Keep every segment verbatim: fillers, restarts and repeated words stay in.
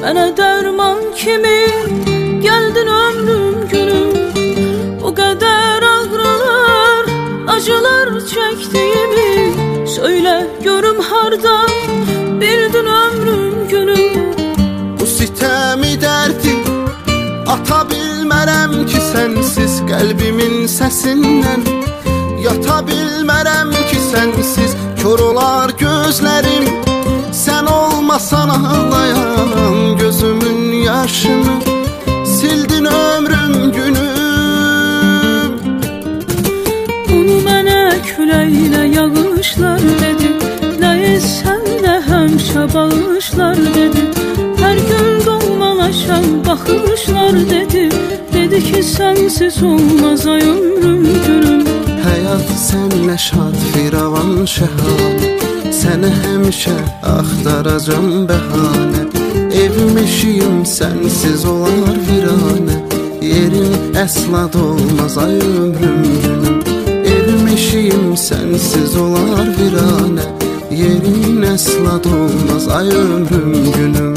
Mənə dərman kimi gəldin ömrüm günüm. O qədər ağrılar, acılar çəkdiyimi söylə görüm hardan bildin ömrüm günüm. Bu sitəmi dərdi ata bilmərəm ki sənsiz, qəlbimin səsindən yata bilmərəm ki sənsiz. Kör olar gözlərim, sən olmasan ağlayan gözümün yaşını, sildin ömrüm günüm. Bunu mənə küləklə yağışlar dedi, nə etsən də həmişə bağışlar dedi. Hər gün dolmalaşan baxışlar dedi, dedi ki sənsiz olmaz ay ömrüm günüm. Həyat sənlə şad firavan şəhanə, səni həmişə axtaracam bəhanə. Evim eşiyim sənsiz olar viranə, yerin əsla dolmaz ay ömrüm günüm. Evim eşiyim sənsiz olar viranə, yerin əsla dolmaz ay ömrüm günüm.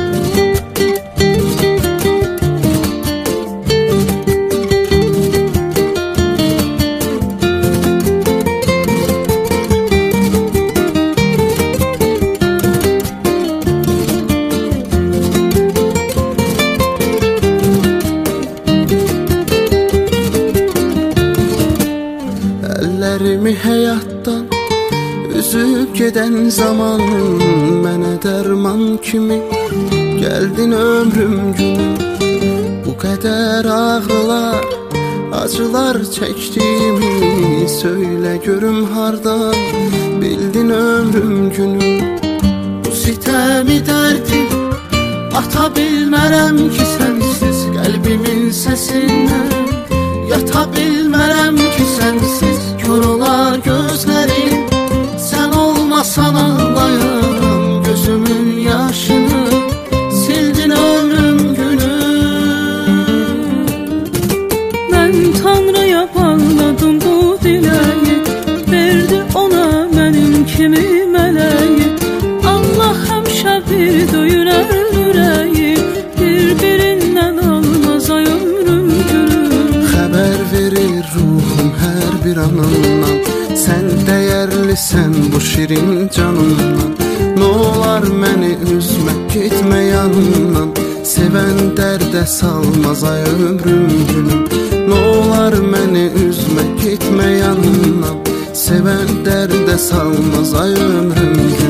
Əllərimi həyatdan üzüb gedən zaman mənə dərman kimi gəldin ömrüm günüm. Bu qədər ağrılar, acılar çəkdiyimi söylə görüm hardan bildin ömrüm günüm. Bu sitəmi dərdi ata bilmərəm ki sənsiz, qəlbimin səsindən yata bilmərəm ki sənsiz. Kör olar gözlərim, sən olmasan ağlayan gözümün yaşını, sildin ömrüm günüm. Mən Tanrıya bağladım bu diləyi, verdi ona mənim kimi mələyi. Allah həmişə bir döyünər ürəyi, bir-birindən almaz ay ömrüm günüm. Xəbər verir ruhum hər bir anından, sən dəyərlisən bu şirin canımdan. N'olar məni üzmə, getmə yanımdan, sevən dərdə salmaz ay ömrüm günüm. N'olar məni üzmə, getmə yanımdan, sevən dərdə salmaz ay ömrüm günüm.